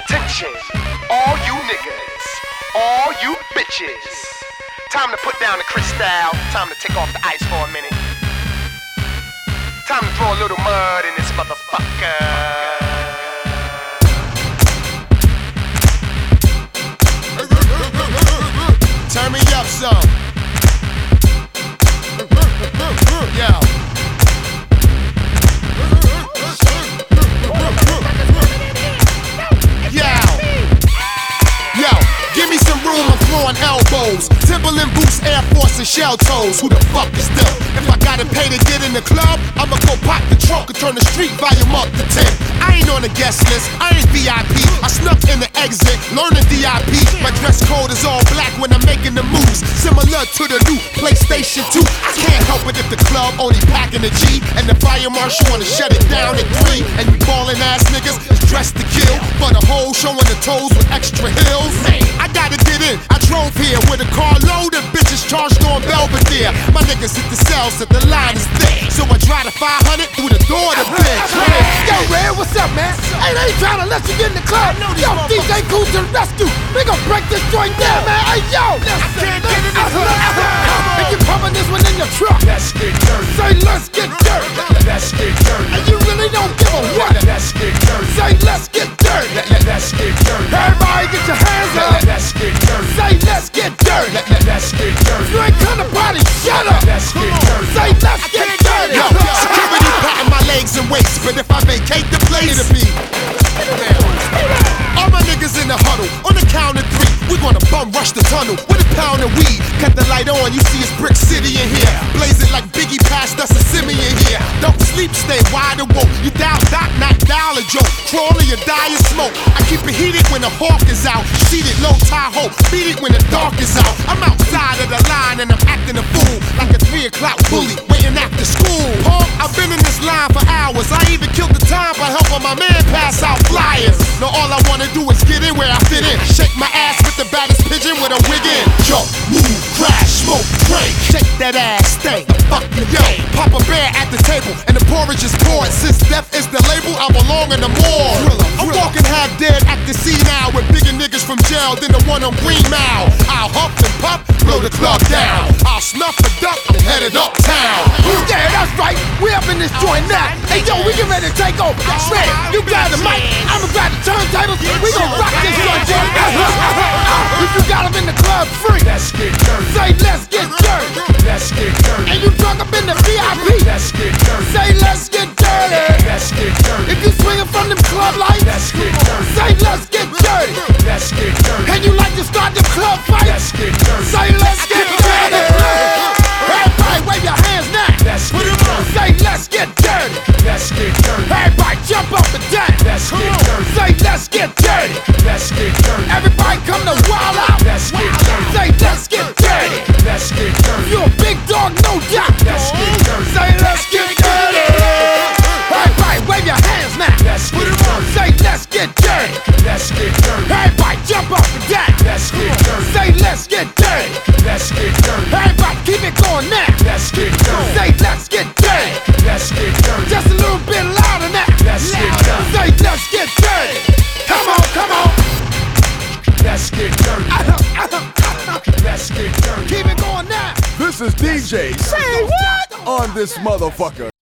Attention, all you niggas, all you bitches. Time to put down the crystal, time to take off the ice for a minute. Time to throw a little mud in this motherfucker. Turn me up some. Yo. Yo, give me some room, I'm throwing elbows. Timberland boots, Air Force and shell toes. Who the fuck is them? If I gotta pay to get in the club, I'ma go pop the trunk and turn the street volume up to 10. I ain't on the guest list, I ain't VIP. I snuck in the exit, learning DIP. My dress code is all black when I'm making the moves, similar to the new PlayStation 2. I can't help it if the club only packing a G and the fire marshal wanna shut it down at 3. And you ballin' ass niggas is dressed to kill, for the whole showing the toes with extra heels. I gotta get in, I drove here with a car load of bitches charged on Belvedere. My niggas hit the cells that the line is thick, so I drive the 500 through the door to bitch. Yo, Red, what's up, man? Hey, they ain't trying to let you get in the club. Yo, DJ Cool to the rescue. We gon' break this joint down, man. Hey, yo! And you pumping this one in your truck. Let's get dirty. Say, let's get dirty. Let's get dirty. And you really don't give a what. Let's get dirty. Say, let's get dirty. Let's get dirty. Everybody get your hands up. Let's get dirty. Say, let's get dirty. Let's get dirty. You ain't come to party, shut up. Let's get dirty. Say, let's get dirty. Yo, security patting my legs and waist, but if I vacate the place, it'll be all my niggas in the huddle. On the count of 3, we gonna bum rush the tunnel with a pound of weed. Cut the light on, you see it's Brick City in here. Blazing like Biggie passed us a Simeon here. Don't sleep, stay wide awoke. You dial Doc, not dial a joke. Crawl or you die in smoke. I keep it heated when the hawk is out. Seated low Tahoe, beat it when the dark is out. I'm outside of the line and I'm acting a fool, like a 3 o'clock bully waiting after school. I've been in this line for hours. I even killed the time by helping my man pass out flyers. Now all I wanna do is get in where I fit in. Shake my ass with the baddest pigeon with a wig in. Jump, move, crash, smoke, drink. Shake that ass, stay the fuck you yo. Papa Bear at the table and the porridge is poured. Since death is the label, I belong in the morgue. I'm walking half dead at the sea now, with bigger niggas from jail than the one on Green Mile. I'll huff and puff, blow the club down. I'll snuff a duck, I'm headed uptown. Yeah, that's right. We up in this joint now. Hey, yo, we get ready to take over. Shred, you grab the mic, I'ma grab the turntables. We gon' rock this joint, Jim. If you got them in the club free, let's get dirty. Say, let's get dirty. Let's get dirty. And you drunk up in the VIP, let's get dirty. Say, let's get dirty. Let's get dirty. If you swinging from them club lights, let's get dirty. Say, let's get dirty. Let's get dirty. And you like to start them club fights, let's get dirty. Say, let's get dirty. Everybody wave your hands now. Let's get dirty. Say, let's get dirty. Let's get dirty. Everybody jump up and down. Let's get dirty. Say, let's get dirty. Let's get dirty. Everybody come to wild out. Let's get dirty. Say, let's get dirty. Let's get dirty. You a big dog, no doubt. Let's get dirty. Say, let's get dirty. Everybody wave your hands now. Let's get dirty. Say, let's get dirty. Let's get dirty. Everybody jump up and down. Let's get dirty. Say, let's get dirty. Let's get dirty. Everybody keep it going now. Let's get dirty. Say, let's get dirty. Let's get dirty. Just a little bit louder now. Let's get dirty. Say, let's get dirty. Come on, come on. Let's get dirty. Let's get dirty. Keep it going now. This is DJ. Say what? On this motherfucker.